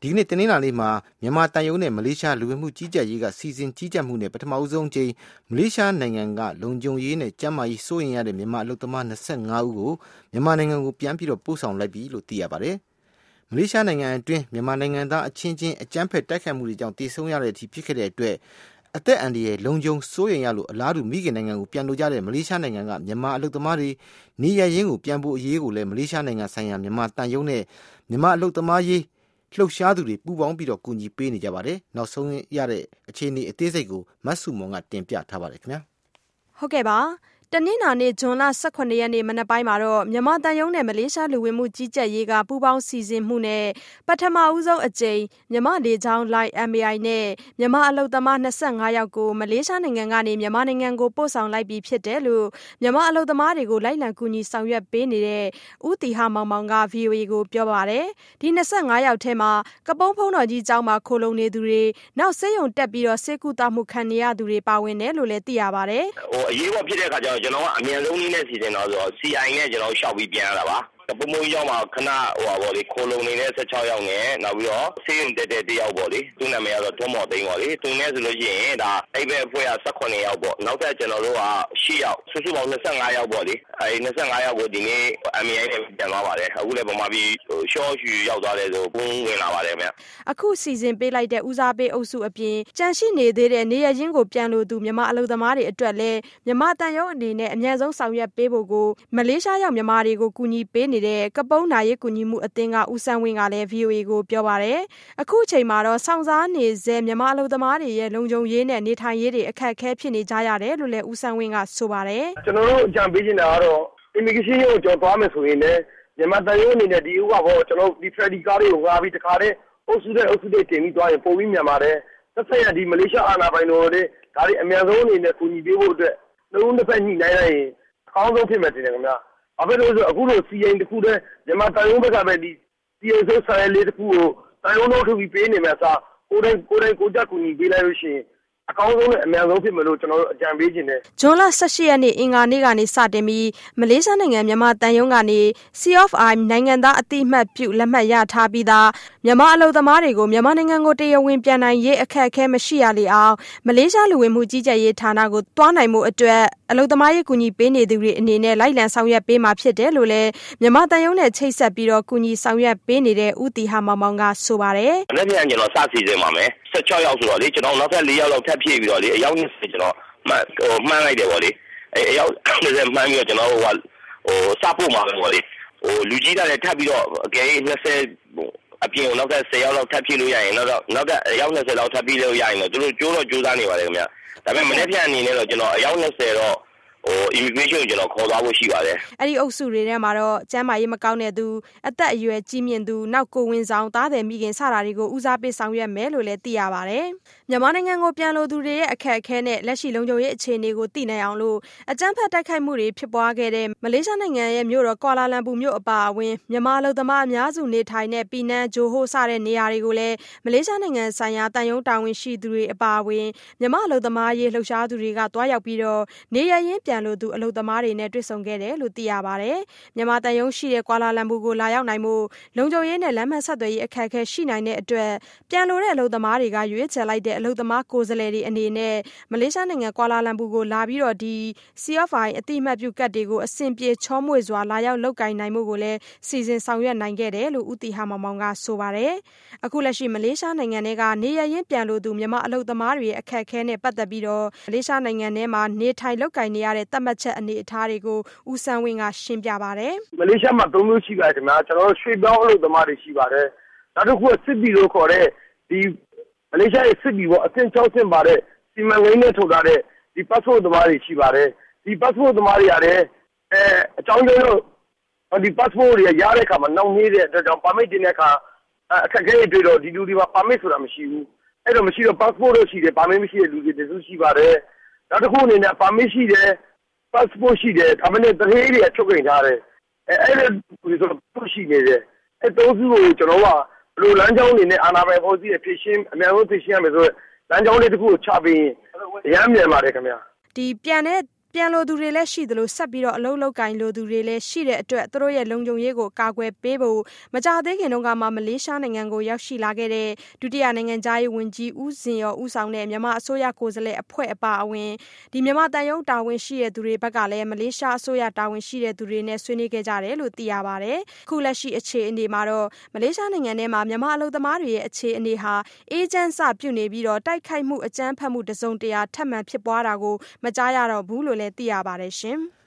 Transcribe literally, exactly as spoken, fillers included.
ဒီကနေ့တနင်္လာနေ့မှာမြန်မာတန်ယုံနဲ့မလေးရှားလူဝင်မှုကြီးကြပ်ရေးကစီစဉ်ကြီးကြပ်မှုနဲ့ပထမဦးဆုံးချိန်မလေးရှားနိုင်ငံကလုံခြုံရေးနဲ့ကျန်းမာရေးစိုးရိမ်ရတဲ့မြန်မာအလုပ်သမား၂၅ဦးကိုမြန်မာနိုင်ငံကိုပြန်ပြီးတော့ပို့ဆောင်လိုက်ပြီလို့သိရပါတယ်။မလေးရှားနိုင်ငံအတွင်းမြန်မာနိုင်ငံသားအချင်းချင်းအကြမ်းဖက်တိုက်ခိုက်မှုတွေကြောင့်တည်ဆုံရတဲ့အထိဖြစ်ခဲ့တဲ့အတွက်အသက်အန္တရာယ်လုံခြုံစိုးရိမ်ရလို့အလားတူမိခင်နိုင်ငံကိုပြန်လို့ကြတဲ့မလေးရှားနိုင်ငံကမြန်မာအလုပ်သမားတွေနေရရင်းကိုပြန်ဖို့အရေးကိုလည်းမလေးရှားနိုင်ငံဆိုင်ရာမြန်မာတန်ယုံနဲ့မြန်မာအလုပ်သမားရေးလှုပ်ရှားသူတွေပူးပေါင်းပြီးတော့ကူညီပေးနေကြပါတယ်။နောက်ဆုံးရတဲ့အခြေအနေအသေးစိတ်ကိုမတ်စုမောင်ကတင်ပြထားပါတယ်ခင်ဗျာ။ဟုတ်ကဲ့ပါ။တနင်္လာနေ့ဇွန်လ၁၇ရက်နေ့မနက်ပိုင်းမှာတော့မြန်မာတန်ယုံနဲ့မလေးရှားလူဝင်မှုကြီးကြပ်ရေးကပူးပေါင်းစီစဉ်မှုနဲ့ပထမဦးဆုံးအကြိမ်မြန်မာလေကြောင်းလိုင်း M A I နဲ့မြန်မာအလုပ်သမား၂၅ယောက်ကိုမလေးရှားနိုင်ငံကနေမြန်မာနိုင်ငံကိုပို့ဆောင်လိုက်ပြီးဖြစ်တယ်လို့မြန်မာအလုပ်သမားတွေကိုလိုက်လံကူညီဆောင်ရွက်ပေးနေတဲ့ဦးတီဟာမောင်မောင်က ဗွီအိုအေကိုပြောပါတယ်။ဒီ၂၅ယောက်ထဲမှာကပုန်းဖုံးတော်ကြီးကျောင်းမှာခိုလုံနေသူတွေနောက်ဆေးရုံတက်ပြီးတော့ဆေးကုသမှုခံနေရသူတွေပါဝင်တယ်လို့လည်းသိရပါတယ်။ဟိုအရေးပေါ်ဖြစ်တဲ့အခါကျတော့ကျွန်တော်ကအမြန်ဆုံးနည်းနဲ့စီစဉ်တော့ဆိုတော့ C I နဲ့ကျွန်တော်ရှောက်ပြီးပြန်ရတာပါ။ပုံမှန်ရောက်မှာခဏဟိုပါဗောလေခိုလုံနေတဲ့၁၆ယောက်နဲ့နောက်ပြီးတော့ဆေးရုံတက်တဲ့တယောက်ဗောလေသူ့နာမည်ကတော့ထွန်းမော်သိန်းဗောလေသူနဲ့ဆိုလို့ရှိရင်ဒါအဲ့ဘက်အဖွဲ့က၁၇ယောက်ဗောနောက်ထပ်ကျွန်တော်တို့က၈ယောက်စုစုပေါင်း၂၅ယောက်ဗောလေအဲ့၂၅ယောက်ကိုဒီနေ့ M A I နဲ့ပြန်သွားပါတယ်အခုလည်းဗမာပြည်ဟိုရှော့ရှူရောက်သွားတယ်ဆိုပုံဝင်လာပါတယ်ခင်ဗျအခုစီစဉ်ပေးလိုက်တဲ့ဦးစားပေးအုပ်စုအပြင်ကြန့်ရှိနေသေးတဲ့နေရရင်းကိုပြန်လို့သူမြန်မာအလုပ်သမားတွေအတွက်လည်းမြန်မာတန်ရုံးအနေနဲ့အများဆုံးဆောင်ရွက်ပေးဖို့ကိုမလေးရှားရောက်မြန်မာတွေကိုကူညီပေးနေတဲ့ကပုန်းနာရေးကူညီမှုအသင်းကဦးစန်းဝင်းကလည်း ဗွီအိုအေကိုပြောပါတယ်အခုအချိန်မှာတော့စောင့်စားနေစေမြန်မာအလုပ်သမားတွေရဲ့လုံခြုံရေးနဲ့နေထိုင်ရေးတွေအခက်အခဲဖြစ်နေကြရတယ်လို့လည်းဦးစန်းဝင်းကဆိုပါတယ်ကျွန်တော်တို့အကြံပေးချင်တာကတော့ immigration ကိုကြော်သွားမယ်ဆိုရင်လည်းမြန်မာတန်ရုံးအနေနဲ့ဒီဥကဘောကျွန်တော်ဒီ Freddy ကားတွေကိုငါပြီးတခါတည်းအုပ်စုတဲ့အုပ်စုတွေတင်ပြီးသွားရင်ပုံပြီးမြန်ပါတယ်သက်ဆိုင်ရာဒီမလေးရှားအာဏာပိုင်တို့တွေဒါတွေအများဆုံးအနေနဲ့ကူညီပေးဖို့အတွက်နှုံးတစ်ဖက်ညှိနှိုင်းလိုက်ရင်အကောင်းဆုံးဖြစ်မယ်တင်တယ်ခင်ဗျာအဖေတို့ဆိုအခုလို C I တခုတည်းမြန်မာတန်ရုံးဘက်ကပဲဒီ C I ဆိုဆယ်လေးတခုကိုတန်ရုံးတို့ထုတ်ပြီးပေးနေမယ်ဆိုကိုယ်တိုင်ကိုယ်တိုင်ကိုကြကူညီပေးလိုက်လို့ရှိရင်အကောင်းဆုံးနဲ့အများဆုံးဖြစ်မလို့ကျွန်တော်တို့အကြံပေးခြင်းနဲ့ဇွန်လ၁၈ရက်နေ့အင်္ဂါနေ့ကနေစတင်ပြီးမလေးရှားနိုင်ငံမြန်မာတန်ယုံကနေ C of I နိုင်ငံသားအတိအမှတ်ပြုလက်မှတ်ရထားပြီးသားမြန်မာအလုပ်သမားတွေကိုမြန်မာနိုင်ငံကိုတရားဝင်ပြန်နိုင်ရေးအခက်အခဲမရှိရလေအောင်မလေးရှားလူဝင်မှုကြီးကြပ်ရေးဌာနကိုတွားနိုင်မှုအတွက်အလုပ်သမားရေးကူညီပေးနေသူတွေအနေနဲ့လိုက်လံဆောင်ရွက်ပေးမှာဖြစ်တယ်လို့လည်းမြန်မာတန်ယုံနဲ့ချိတ်ဆက်ပြီးတော့ကူညီဆောင်ရွက်ပေးနေတဲ့ဦးတီဟာမောင်မောင်ကဆိုပါတယ်။လက်ပြန်ကျွန်တော်စစီစဉ်ပါမယ်။၁၆ယောက်ဆိုတော့လေကျွန်တော်နောက်ထပ်၄ယောက်လောက်ထပ်ဖြည့်ပြီးတော့လေအယောက်၂၀ကျွန်တော်မှန်ဟိုမှန်းလိုက်တယ်ဗောလေအဲအယောက်၂၀မှန်းပြီးတော့ကျွန်တော်ဟိုဟိုစပို့မှာပဲဗောလေဟိုလူကြီးတာလည်းထပ်ပြီးတော့အကယ်၂၀အပြင်နောက်ထပ်၁၀ယောက်လောက်ထပ်ဖြည့်လို့ရရင်နောက်တော့နောက်ထပ်အယောက်၂၀လောက်ထပ်ဖြည့်လို့ရရင်တော့သူတို့ကြိုးတော့ကြိုးစားနေပါတယ်ခင်ဗျာဒါပေမဲ့မနေ့ပြန်အနေနဲ့တော့ကျွန်တော်အယောက်၂၀တော့ဟို immigration ကိုကျွန်တော်ခေါ်သွားဖို့ရှိပါတယ်အဲ့ဒီအုပ်စုတွေထဲမှာတော့ကျန်းမာရေးမကောင်းတဲ့သူအသက်အရွယ်ကြီးမြင့်သူနောက်ကိုဝင်ဆောင်သားတယ်မိခင်စတာတွေကိုဦးစားပေးဆောင်ရွက်မယ်လို့လည်းသိရပါတယ်မြန်မာနိုင်ငံကိုပြန်လို့သူတွေရဲ့အခက်အခဲနဲ့လက်ရှိလုံခြုံရေးအခြေအနေကိုသိနိုင်အောင်လို့အကြမ်းဖက်တိုက်ခိုက်မှုတွေဖြစ်ပွားခဲ့တဲ့မလေးရှားနိုင်ငံရဲ့မြို့တော်ကွာလာလမ်ပူမြို့အပါအဝင်မြန်မာအလုပ်သမားအများစုနေထိုင်တဲ့ပီနန်းဂျိုဟိုစတဲ့နေရာတွေကိုလည်းမလေးရှားနိုင်ငံဆိုင်ရာတန်ယုံတာဝန်ရှိသူတွေအပါအဝင်မြန်မာအလုပ်သမားရေးလှုပ်ရှားသူတွေကတွားရောက်ပြီးတော့နေရရင်းပြန်လို့သူအလုပ်သမားတွေနဲ့တွေ့ဆုံခဲ့တယ်လို့သိရပါတယ်မြန်မာတန်ယုံရှိတဲ့ကွာလာလမ်ပူကိုလာရောက်နိုင်မှုလုံခြုံရေးနဲ့လမ်းမဆက်သွယ်ရေးအခက်အခဲရှိနိုင်တဲ့အတွက်ပြန်လို့တဲ့အလုပ်သမားတွေကရွေးချယ်လိုက်တဲ့အလုပ်သမားကိုယ်စားလှယ်တွေအနေနဲ့မလေးရှားနိုင်ငံကွာလာလမ်ပူကိုလာပြီးတော့ဒီ C of I အတိအမှတ်ပြုကတ်တွေကိုအဆင်ပြေချောမွေ့စွာလာရောက်လုပ်ကိုင်နိုင်မှုကိုလည်းစီစဉ်ဆောင်ရွက်နိုင်ခဲ့တယ်လို့ဦးတီဟာမောင်မောင်ကဆိုပါတယ်အခုလက်ရှိမလေးရှားနိုင်ငံထဲကနေရရင်းပြန်လို့သူမြန်မာအလုပ်သမားတွေရဲ့အခက်အခဲနဲ့ပတ်သက်ပြီးတော့မလေးရှားနိုင်ငံထဲမှာနေထိုင်လုပ်ကိုင်နေရတဲ့သတ်မှတ်ချက်အနေအထားတွေကိုဦးစန်းဝင်းကရှင်းပြပါတယ်မလေးရှားမှာသုံးမျိုးရှိပါတယ်ခင်ဗျာကျွန်တော်တို့ရွှေပြောင်းအလုပ်သမားတွေရှိပါတယ်နောက်တစ်ခုကစစ်ဘီလို့ခေါ်တဲ့ဒီမလေးရှားရဲ့စစ်ဘီပေါ့အဆင့်၆ဆင့်ပါတဲ့စီမံကိန်းနဲ့ထုတ်ထားတဲ့ဒီ passport သမားတွေရှိပါတယ်ဒီ passport သမားတွေရတယ်အဲအကြောင်းကျတော့ဒီ passport တွေရတဲ့အခါမှာနောက်နေတဲ့အတွက်ကြောင့် permit တင်တဲ့အခါအခက်အခဲတွေတွေ့တော့ဒီလူတွေမှာ permit ဆိုတာမရှိဘူးအဲ့တော့မရှိတော့ passport လို့ရှိတယ် permit မရှိတဲ့လူတွေတစုရှိပါတယ်နောက်တစ်ခုအနေနဲ့ permit ရှိတယ်passport ရှိတယ်ဒါပေမဲ့တရေတွေချုပ်ခင်ထားတယ်အဲအဲ့လိုဆိုတော့ရှိနေတယ်အဲသုံးစုကိုကျွန်တော်ကဘယ်လိုလမ်းကြောင်းနေနဲ့အာနာပိုင်ပေါ်စီအဖြစ်ရှင်းအများဆုံးဖြစ်ရှင်းရမယ်ဆိုတော့လမ်းကြောင်းလေးတစ်ခုကိုချပြီးရမ်းမြန်ပါတယ်ခင်ဗျာဒီပြန်တဲ့ပြန်လိုသူတွေလည်းရှိသလိုဆက်ပြီးတော့အလုပ်လုပ်ကိုင်လိုသူတွေလည်းရှိတဲ့အတွက်သူတို့ရဲ့လုံခြုံရေးကိုကာကွယ်ပေးဖို့မကြသေးခင်တုန်းကမှမလေးရှားနိုင်ငံကိုရောက်ရှိလာခဲ့တဲ့ဒုတိယနိုင်ငံသားရေးဝန်ကြီးဦးဇင်ရောဦးဆောင်တဲ့မြန်မာအစိုးရကိုယ်စားလှယ်အဖွဲ့အပါအဝင်ဒီမြန်မာတန်ယုံတာဝန်ရှိတဲ့သူတွေဘက်ကလည်းမလေးရှားအစိုးရတာဝန်ရှိတဲ့သူတွေနဲ့ဆွေးနွေးခဲ့ကြတယ်လို့သိရပါတယ်။ခုလက်ရှိအခြေအနေမှာတော့မလေးရှားနိုင်ငံထဲမှာမြန်မာအလုပ်သမားတွေရဲ့အခြေအနေဟာအေဂျင့်စပြုနေပြီးတော့တိုက်ခိုက်မှုအကြမ်းဖက်မှုတစုံတရာထပ်မံဖြစ်ပွားတာကိုမကြားရတော့ဘူးလို့လည်းသိရပါတယ်ရှင်။